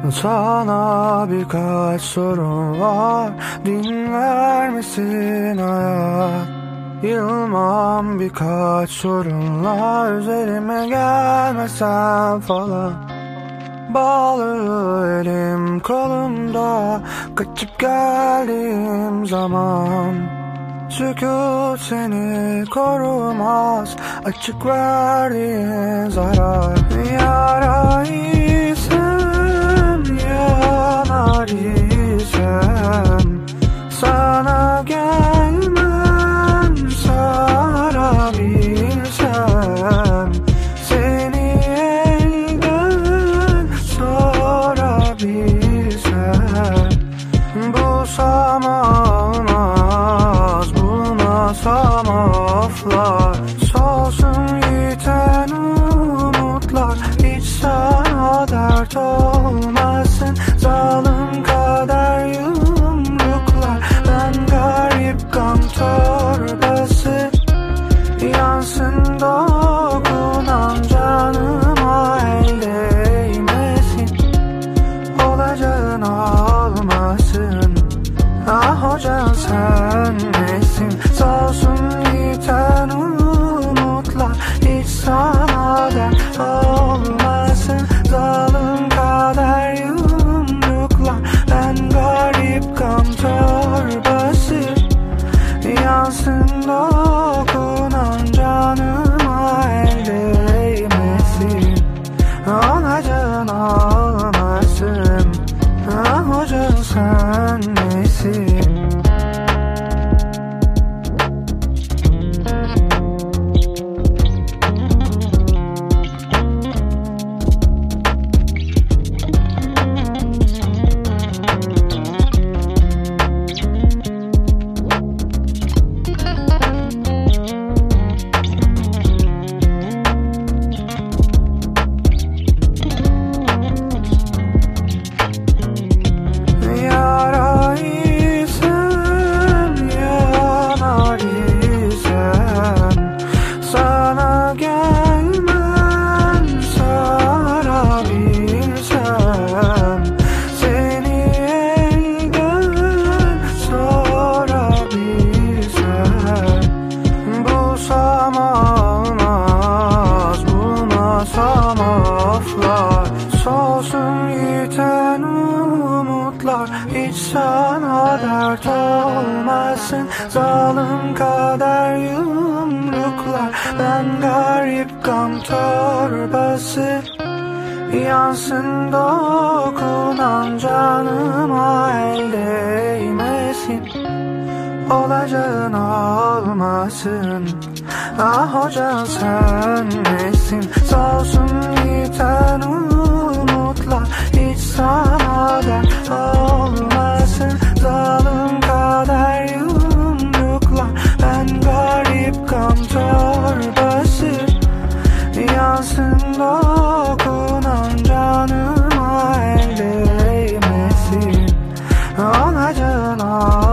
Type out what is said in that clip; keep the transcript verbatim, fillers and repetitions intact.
Sana birkaç sorum var, dinler misin hayat? Yılmam birkaç sorunla, üzerime gelmesen falan. Bağlı elim kolumda, kaçıp geldiğim zaman. Sükut seni korumaz, açık verdiğin zarar. Yara isem, yanar isem, sana gelmem, sarabilsem. Seni elden sorabilsem. Bulsam olmaz, bulmasam aflar. Solsun yiten umutlar, hiç sana dert olmasın. Zalim kader yumruklar, ben garip gam torbası. Yansın dokunan canıma, el değmesin. Olacağın olmasın, ah hocan sen nesin? Solsun yiten umutlar, hiç sana dert olmasın. Zalim kader yumruklar, ben garip gam torbası. Yansın dokunan canıma, el değmesin. Olacağın olmasın, ah hocan sen nesin? Solsun yiten umutlar, hiç sana dert olmasın. Zalim kader yumruklar, ben garip gam torbası. Yansın dokunan canıma, el değmesin. Olacağın olmasın, ah hocan sen nesin? Solsun yiten umutlar, hiç sana dert olmasın. Zalim kader yumruklar, ben garip gam torbası. Yansın dokunan canıma, el değmesin. Olacağın olmasın.